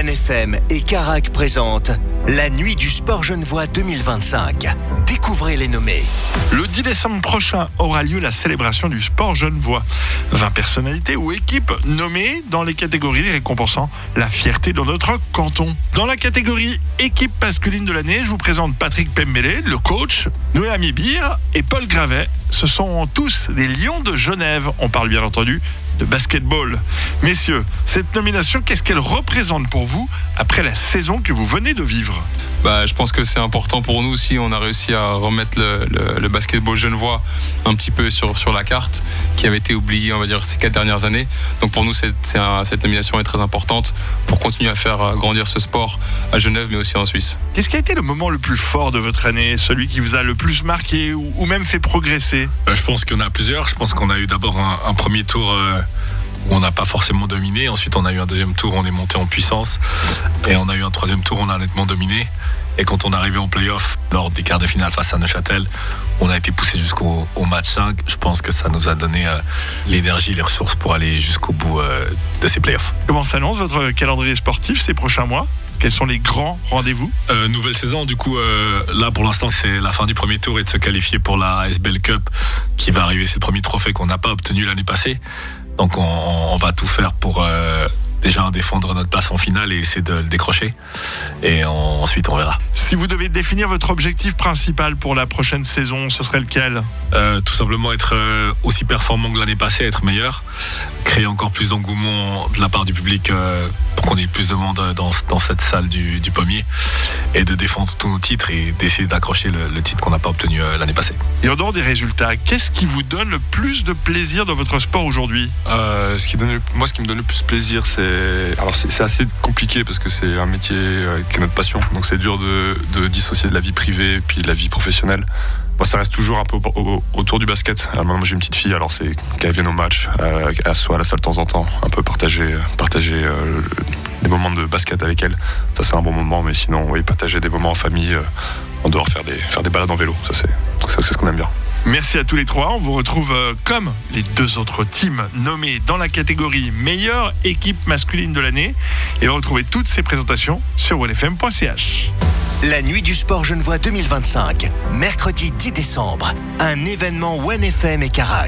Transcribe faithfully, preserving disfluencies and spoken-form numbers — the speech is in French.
One F M et Carac présentent la Nuit du Sport Genevois deux mille vingt-cinq. Découvrez les nommés. Le dix décembre prochain aura lieu la célébration du sport genevois. vingt personnalités ou équipes nommées dans les catégories récompensant la fierté de notre canton. Dans la catégorie équipe masculine de l'année, je vous présente Patrick Pembele, le coach, Noémie Bir et Paul Gravet. Ce sont tous des Lions de Genève. On parle bien entendu de basketball. Messieurs, cette nomination, qu'est-ce qu'elle représente pour vous après la saison que vous venez de vivre ? Bah, je pense que c'est important pour nous aussi. On a réussi à remettre le, le, le basketball genevois un petit peu sur, sur la carte, qui avait été oublié, on va dire, ces quatre dernières années. Donc pour nous, c'est, c'est un, cette nomination est très importante pour continuer à faire grandir ce sport à Genève, mais aussi en Suisse. Qu'est-ce qui a été le moment le plus fort de votre année, celui qui vous a le plus marqué ou, ou même fait progresser ? euh, Je pense qu'il y en a plusieurs. Je pense qu'on a eu d'abord un, un premier tour euh, où on n'a pas forcément dominé. Ensuite, on a eu un deuxième tour où on est monté en puissance. Et on a eu un troisième tour où on a nettement dominé. Et quand on est arrivé en play-off, lors des quarts de finale face à Neuchâtel, on a été poussé jusqu'au au match cinq. Je pense que ça nous a donné euh, l'énergie et les ressources pour aller jusqu'au bout euh, de ces play-offs. Comment s'annonce votre calendrier sportif ces prochains mois ? Quels sont les grands rendez-vous ? euh, Nouvelle saison, du coup, euh, là pour l'instant, c'est la fin du premier tour et de se qualifier pour la S B L Cup qui va arriver. C'est le premier trophée qu'on n'a pas obtenu l'année passée. Donc on, on va tout faire pour euh, déjà défendre notre place en finale et essayer de le décrocher. Et on, ensuite, on verra. Si vous devez définir votre objectif principal pour la prochaine saison, ce serait lequel ? euh, Tout simplement être euh, aussi performant que l'année passée, être meilleur, créer encore plus d'engouement de la part du public euh, pour qu'on ait plus de monde dans, dans cette salle du, du pommier et de défendre tous nos titres et d'essayer d'accrocher le, le titre qu'on n'a pas obtenu euh, l'année passée. Et en dehors des résultats, qu'est-ce qui vous donne le plus de plaisir dans votre sport aujourd'hui ? Euh, ce qui donne le, moi, ce qui me donne le plus plaisir, c'est alors c'est, c'est assez compliqué parce que c'est un métier euh, qui est notre passion, donc c'est dur de, de dissocier de la vie privée et puis de la vie professionnelle. Moi, ça reste toujours un peu au, au, autour du basket. Alors, moi, j'ai une petite fille, alors c'est qu'elle vienne au match, euh, qu'elle soit à la salle de temps en temps, un peu partager, partager euh, le, des moments de basket avec elle. Ça, c'est un bon moment, mais sinon, oui, partager des moments en famille, euh, en dehors, faire des, faire des balades en vélo. Ça, c'est, ça, c'est ce qu'on aime bien. Merci à tous les trois. On vous retrouve euh, comme les deux autres teams nommés dans la catégorie meilleure équipe masculine de l'année. Et retrouvez toutes ces présentations sur one f m point c h. La Nuit du Sport Genevois deux mille vingt-cinq, mercredi dix décembre. Un événement One F M et Carac.